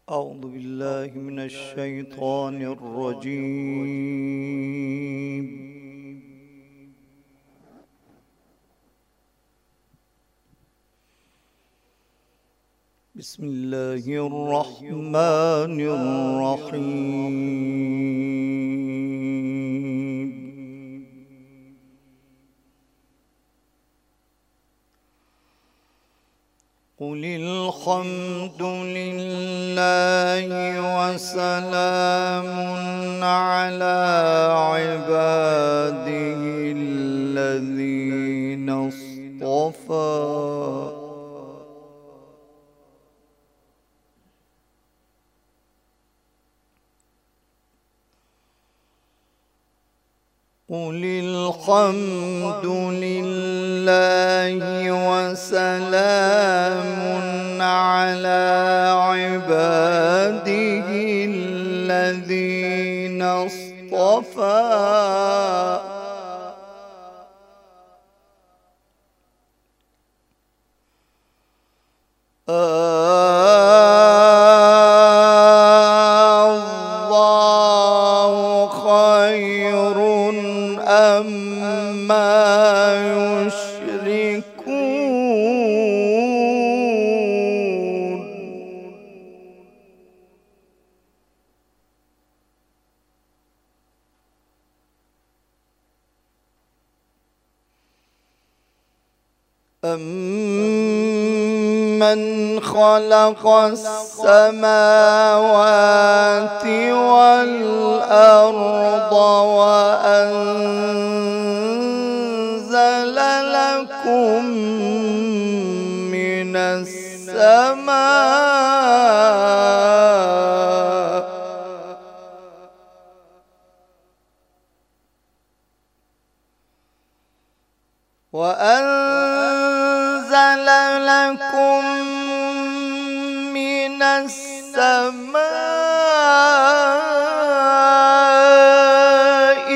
أعوذ بالله من الشيطان الرجيم. بسم الله الرحمن الرحيم. قل الحمد لله وسلام على عباده الذين اصطفى. قل الحمد لله وسلام على عباده الذين اصطفى. الله خير أما يشركون. أمن خلق السماوات والأرض وأنزل لكم من السماء لكم من السماء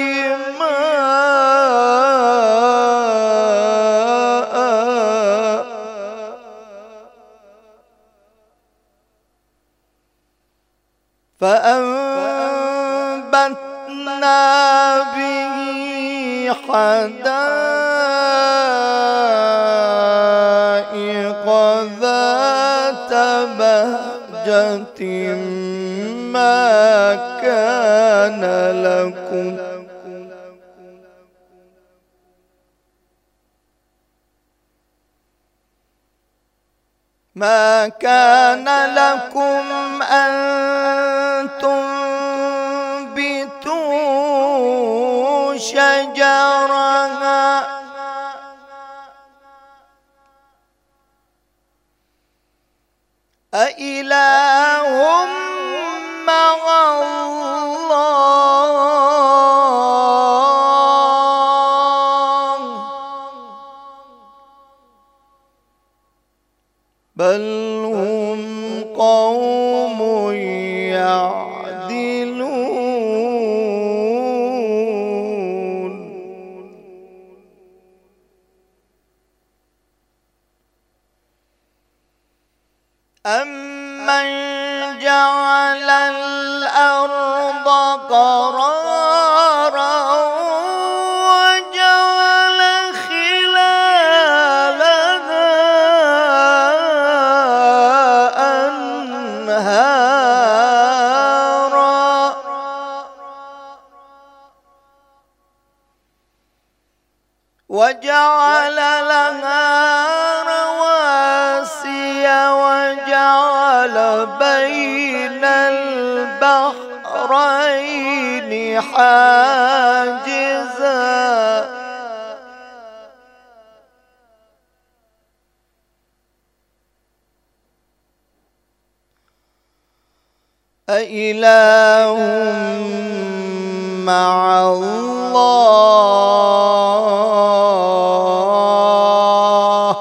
ماء فأنبتنا به حدائق ذات بهجة ما كان لكم أن تنبتوا شجرها أإله مع الله بل هم قوم يعدلون. أمن جعل الأرض قرارا وجعل خلالها أنهارا وجعل لها رواسي وجعل بين البحرين حاجزا أإله مع الله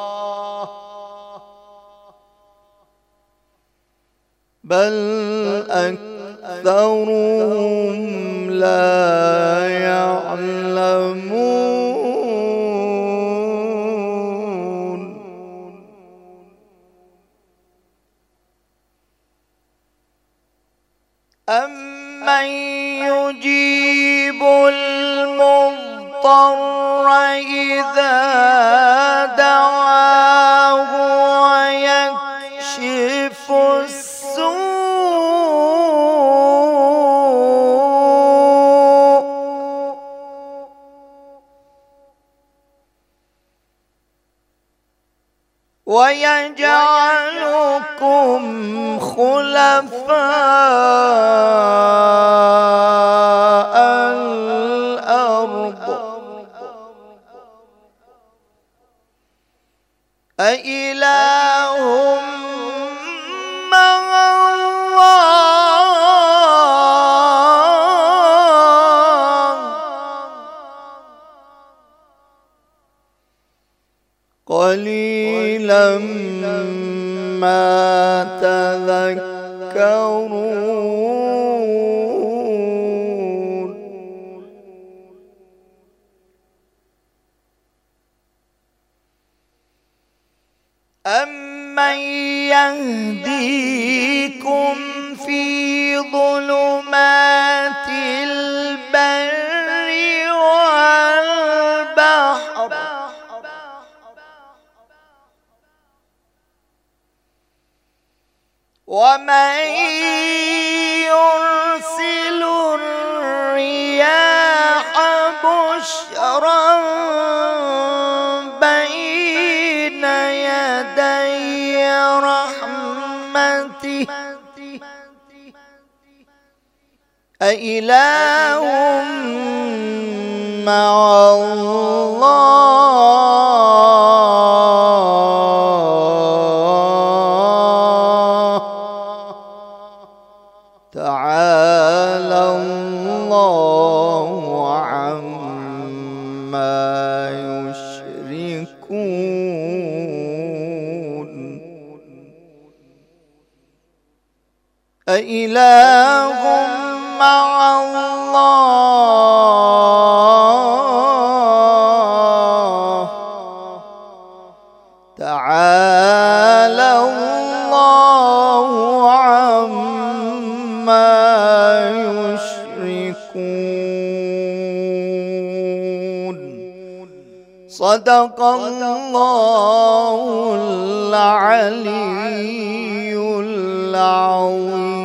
بل أكثرهم لا يعلمون. أَمَّن يُجِيبُ الْمُضْطَرَّ إِذَا دَعَاهُ وَيَكْشِفُ السُّوءَ وَيَجْعَلُكُمْ خُلَفَاءَ الْأَرْضِ أَإِلَٰهٌ مَّعَ اللَّهِ قَلِيلًا مَّا تَذَكَّرُونَ أَمَّن يَهْدِيكُمْ فِي ظُلُمَاتِ الْبَرِّ وَالْبَحْرِ وَمَن يُرْسِلُ الرِّيَاحَ بُشْرًا بَيْنَ يَدَيْ رَحْمَتِهِ أَإِلَٰهٌ مَّعَ اللَّهِ تَعَالَى اللَّهُ عَمَّا يُشْرِكُونَ أَإِلَٰهٌ مَّعَ اللَّهِ تَعَالَى اللَّهُ عَمَّا يُشْرِكُونَ صدق الله العلي العظيم.